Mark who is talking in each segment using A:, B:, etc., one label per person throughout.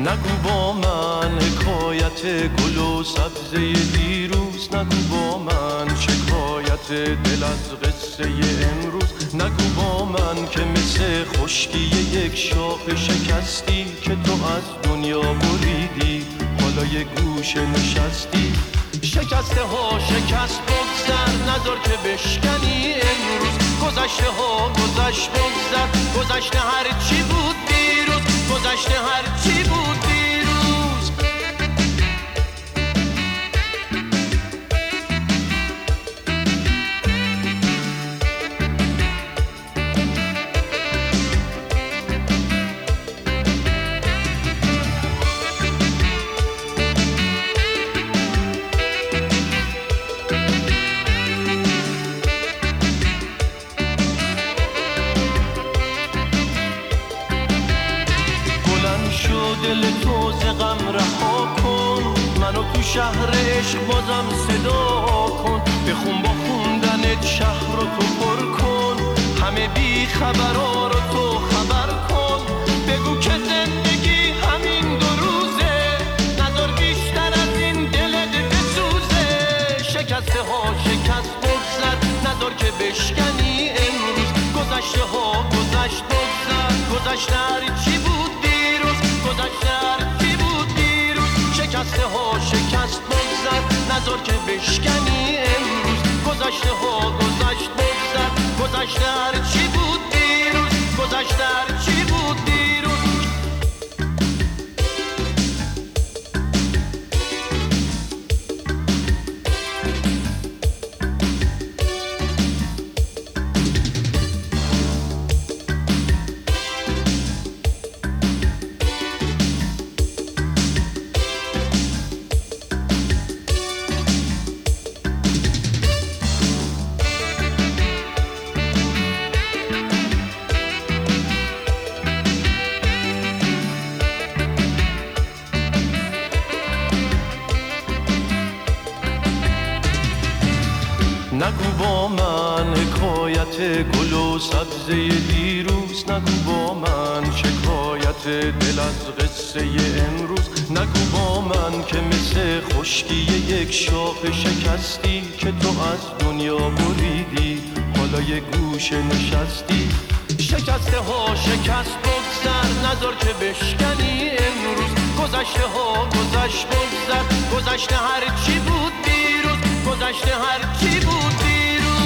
A: نگو با من حکایت گل و سبزه دیروز، نگو با من شکایت دل از قصه امروز. نگو با من که مثل خشکی یک شاخ شکستی که تو از دنیا بریدی، حالا یه گوشه نشستی. شکسته ها شکست بگذر، نذار که بشکنی امروز. گذشته ها گذشت بگذر، گذشته هر چی بود دیروز، گذشته هر چی بود دیروز. دل تو ز غم رها کن، منو تو شهر عشق بازم صدا کن. بخون با خوندنت شهر رو تو پر کن، همه بی خبرها رو تو خبر کن. بگو که زندگی همین دو روزه، نذار بیشتر از این دلت بسوزه. شکسته ها شکست بگذر، نذار که بشکنی امروز. گذشته ها گذشت بگذر، گذشته هر چی بود دیروز، گذشته هر چی بود دیروز. شکسته ها شکست بگذر، نذار که بشکنی امروز. گذشته ها گذشت بگذر، گذشته هر چی بود دیروز، گذشته هر چی بود دیروز. نگو با من حکایت گل و سبزه دیروز، نگو با من شکایت دل از قصه امروز. نگو با من که مثل خشکی یک شاخ شکستی که تو از دنیا بریدی، حالا یه گوشه نشستی. شکسته ها شکست بگذر، نذار که بشکنی امروز. گذشته ها گذشت بگذر، گذشته هر چی بود دیروز، گذشته هر چی بود دیروز.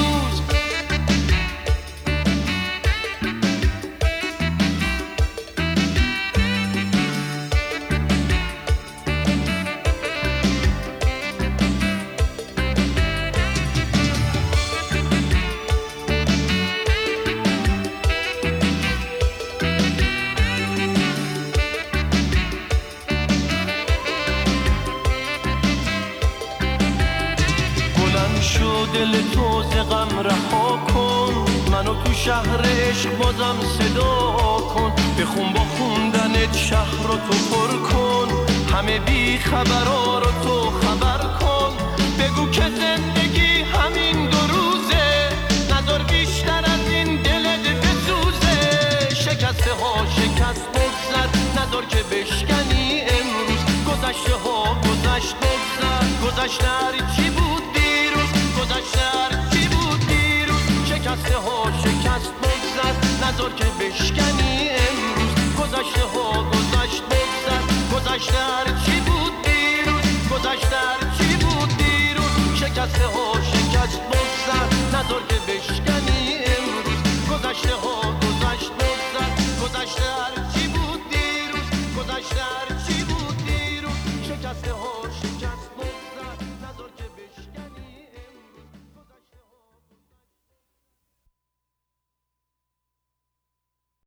A: شو دل تو ز غم رها کن، منو تو شهر عشق بازم صدا کن. بخون با خوندنت شهر رو تو پر کن، همه بی خبرها رو تو خبر کن. بگو که زندگی همین دو روزه، نذار بیشتر از این دلت بسوزه. شکسته ها شکست بگذر، نذار که بشکنی امروز. گذشته ها گذشت بگذر، گذشته هر چی بود دیروز، گذشته هر چی بود دیروز. شکسته ها شکست بگذر، نذار که بشکنی امروز.